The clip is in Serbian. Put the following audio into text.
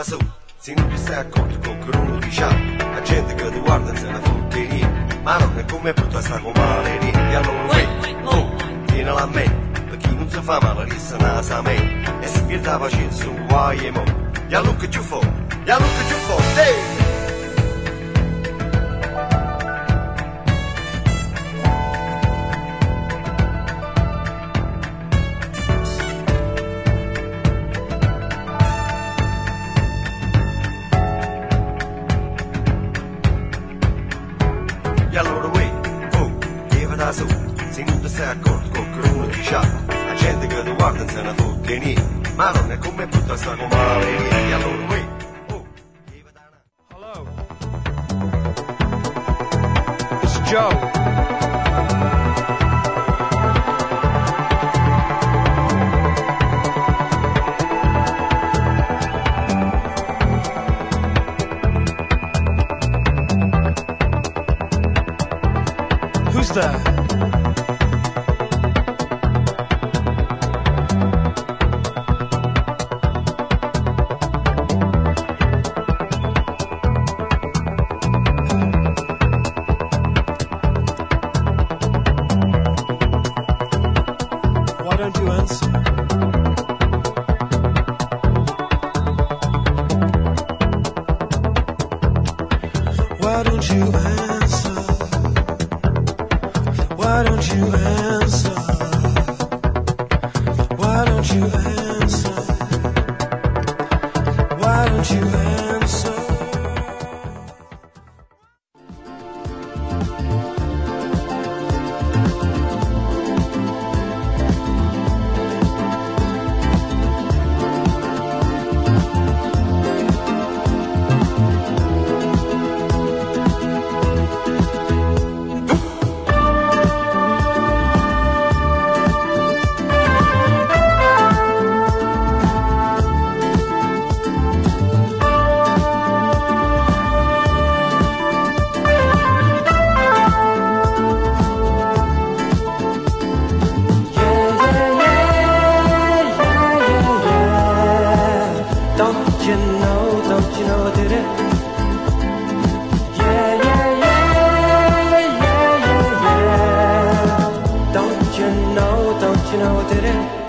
da su, se non ti stai accorto con crono di sciacco, la gente che ti guarda se la fotteria, ma non è come brutta sta con maleria, e allora tienila a me, per chi non si fa male resta nasa a me, e se pierde la pazienza un guai e mo, ya look at you for, hey! E allora leva da su, se non ti stai accorto con crono di sciacco, la gente che ti guarda se ne fotte niente, ma non è come brutta sta con maleria, e allora leva da na. Hello, it's Joe. Who's there? Why don't you answer? Why don't you answer? Why don't you answer? Why don't you answer? Why don't you answer? Don't you know I did it? Yeah, yeah, yeah, yeah, yeah, yeah. Don't you know I did it?